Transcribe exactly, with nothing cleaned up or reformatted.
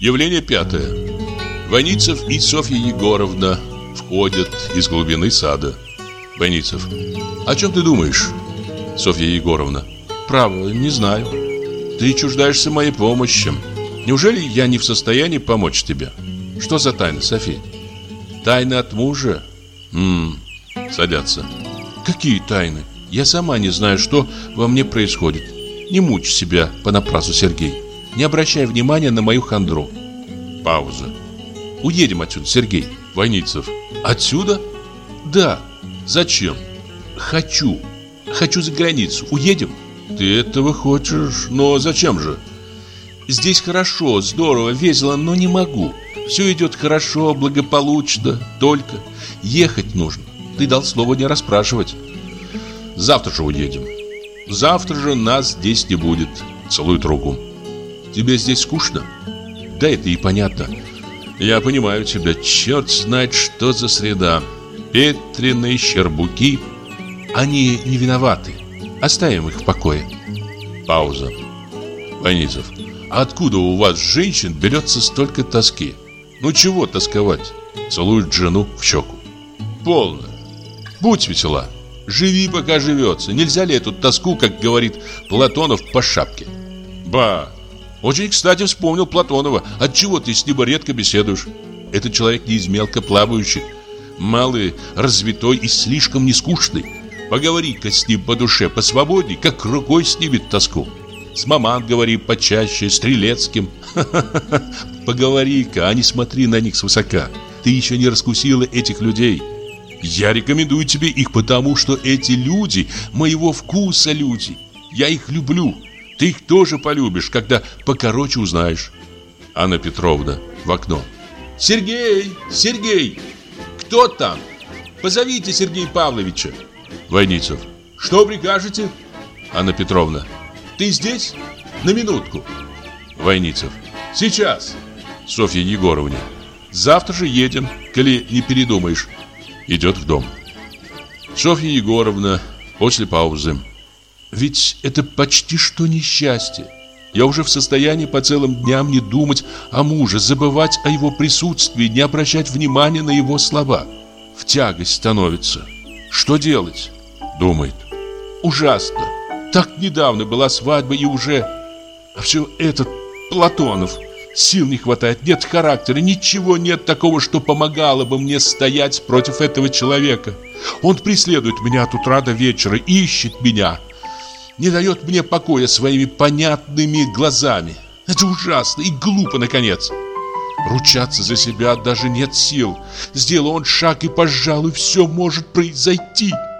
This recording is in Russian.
Явление пятое. Войницев и Софья Егоровна входят из глубины сада. Войницев. О чем ты думаешь? Софья Егоровна. Право, не знаю. Ты чуждаешься моей помощи. Неужели я не в состоянии помочь тебе? Что за тайна, София? Тайна от мужа? Ммм, садятся. Какие тайны? Я сама не знаю, что во мне происходит. Не мучь себя понапрасну, Сергей. Не обращай внимания на мою хандру. Пауза. Уедем отсюда, Сергей. Войницев. Отсюда? Да. Зачем? Хочу. Хочу за границу. Уедем? Ты этого хочешь, но зачем же? Здесь хорошо, здорово, весело, но не могу. Все идет хорошо, благополучно. Только ехать нужно. Ты дал слово не расспрашивать. Завтра же уедем. Завтра же нас здесь не будет. Целует руку. Тебе здесь скучно? Да это и понятно. Я понимаю тебя. Черт знает, что за среда. Петрины, Щербуки. Они не виноваты. Оставим их в покое. Пауза. Войницев. А откуда у вас, женщин, берется столько тоски? Ну чего тосковать? Целует жену в щеку. Полно. Будь весела. Живи, пока живется. Нельзя ли эту тоску, как говорит Платонов, по шапке? Ба. Очень кстати вспомнил Платонова. Отчего ты с ним редко беседуешь? Этот человек не из мелкоплавающих. Малый, развитой и слишком нескучный. Поговори-ка с ним по душе посвободней, как рукой снимет тоску. С Маман говори почаще, с Стрелецким. Поговори-ка, а не смотри на них свысока. Ты еще не раскусила этих людей. Я рекомендую тебе их, потому что эти люди моего вкуса люди. Я их люблю. Ты их тоже полюбишь, когда покороче узнаешь. Анна Петровна в окно. Сергей, Сергей, кто там? Позовите Сергея Павловича. Войницев. Что прикажете? Анна Петровна. Ты здесь? На минутку. Войницев. Сейчас. Софья Егоровна. Завтра же едем, коли не передумаешь. Идет в дом. Софья Егоровна после паузы. Ведь это почти что несчастье. Я уже в состоянии по целым дням не думать о муже, забывать о его присутствии, не обращать внимания на его слова. В тягость становится. Что делать? Думает. Ужасно. Так недавно была свадьба и уже... А все этот Платонов. Сил не хватает, нет характера, ничего нет такого, что помогало бы мне стоять против этого человека. Он преследует меня от утра до вечера, ищет меня. Не дает мне покоя своими понятными глазами. Это ужасно и глупо, наконец. Ручаться за себя даже нет сил. Сделал он шаг, и, пожалуй, все может произойти.